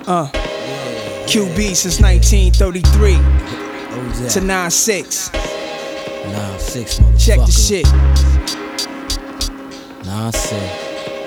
QB since 1933 to 9-6. 9-6, motherfucker. Check the shit. 9-6.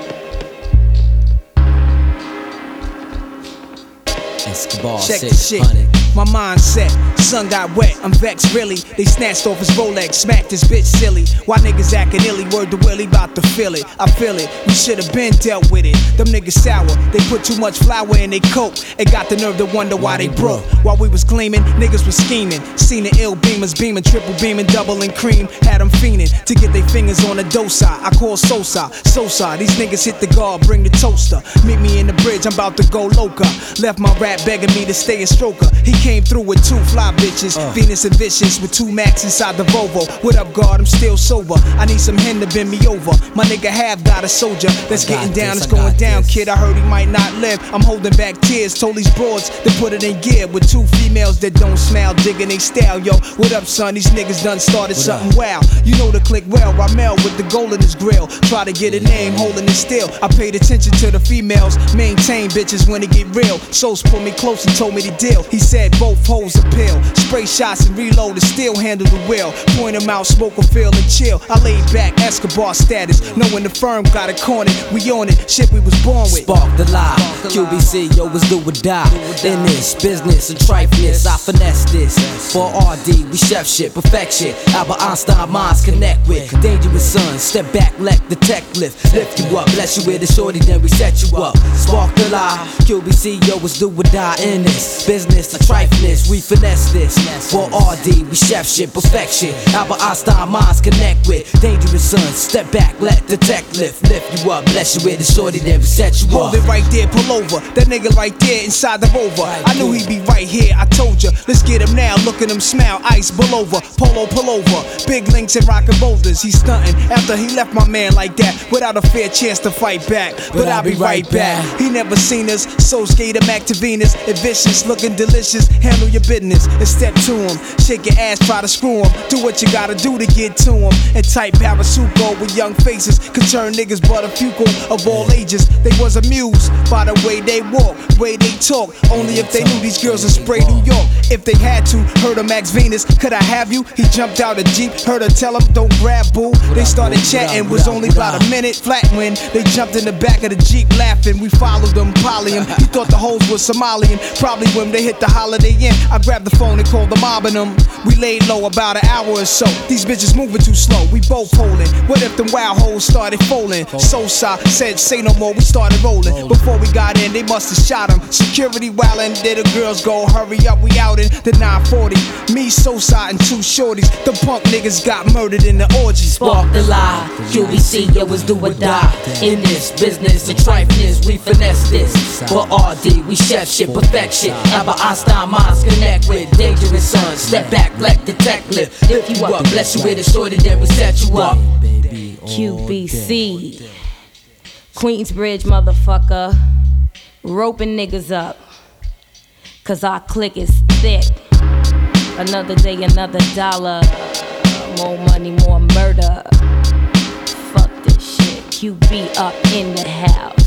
Escobar, Check the shit. 600. My mindset, sun got wet, I'm vexed really. They snatched off his Rolex, smacked this bitch silly. Why niggas acting illy, word to Willie, bout to feel it. I feel it, we should've been dealt with it. Them niggas sour, they put too much flour in they coke. And got the nerve to wonder why they broke. While we was gleaming, niggas was scheming. Seen the ill beamers beaming, triple beaming, double and cream. Had them fiending to get their fingers on the dosa. I call Sosa, these niggas hit the guard, bring the toaster. Meet me in the bridge, I'm about to go loca. Left my rap begging me to stay a stroker. He came through with 2 fly bitches, Venus and Vicious with 2 Max inside the Volvo. What up, guard? I'm still sober. I need some hen to bend me over. My nigga have got a soldier that's getting down. It's going down, kid. I heard he might not live. I'm holding back tears. Told these broads to put it in gear with 2 females that don't smile, digging they style. Yo, what up, son? These niggas done started something wow. You know the click well. Ramel with the gold in his grill. Try to get a name, holding it still. I paid attention to the females, maintain bitches when it get real. Sos pulled me close and told me the deal. He said both hoes appeal. Spray shots and reload and still handle the wheel. Point them out, smoke a feel and chill. I laid back, Escobar status. Knowing the firm got it cornered. We on it, shit we was born with. Spark the lie. QBC, yo, it's do or die. In this business and trifeness, I finesse this. For RD, we chef shit, perfection. Albert Einstein minds connect with. Dangerous sons, step back, let the tech lift. Lift you up, bless you with a shorty, then we set you up. Spark the lie. QBC, yo, it's do or die. In this business and trifeness, we finesse this. For RD, we chef shit, perfection. Albert Einstein minds connect with. Dangerous sons, step back, let the tech lift. Lift you up, bless you with a shorty, then we set you up. Hold it right there, pull over. That nigga right there inside the Rover. I knew he'd be right here, I told ya. Let's get him now, look at him smile. Ice, pull over, polo, pull over. Big links and rockin' boulders. He's stuntin' after he left my man like that, without a fair chance to fight back. But I'll be right back. He never seen us, so skate him back to Venus. And vicious, looking delicious. Handle your business and step to him. Shake your ass, try to screw him. Do what you gotta do to get to him. And type Parasuco with young faces could turn niggas butterfugal of all ages. They was amused by the way they walk, way they talk. Only if they knew these girls would spray New York. If they had to, heard of Max Venus, could I have you? He jumped out a Jeep, heard her tell him don't grab boo. They started chatting, was only about a minute flat when they jumped in the back of the Jeep laughing. We followed them, poly him. He thought the hoes was Somalian. Probably when they hit the Holiday Inn, I grabbed the phone and called the mob and them. We laid low about an hour or so. These bitches moving too slow, we both holding. What if them wild hoes started folding? Sosa said say no more, we started rolling. Before we got in, they must have shot him. Security wildin', there the girls go, hurry up, we out in the 940. Me, Sosa, and 2 shorties. The punk niggas got murdered in the orgy. Spark the lie. QBC, yo, it's do or die. In this business and trifeness, we finesse this. For RD, we chef shit, perfection. Albert Einstein minds connect with. Dangerous sons, step back, let the tech lift. Lift you up, bless you with a shorty, then we set you up. QBC, Queensbridge, motherfucker. Roping niggas up, cause our clique is thick. Another day, another dollar. More money, more murder. Fuck this shit. QB up in the house.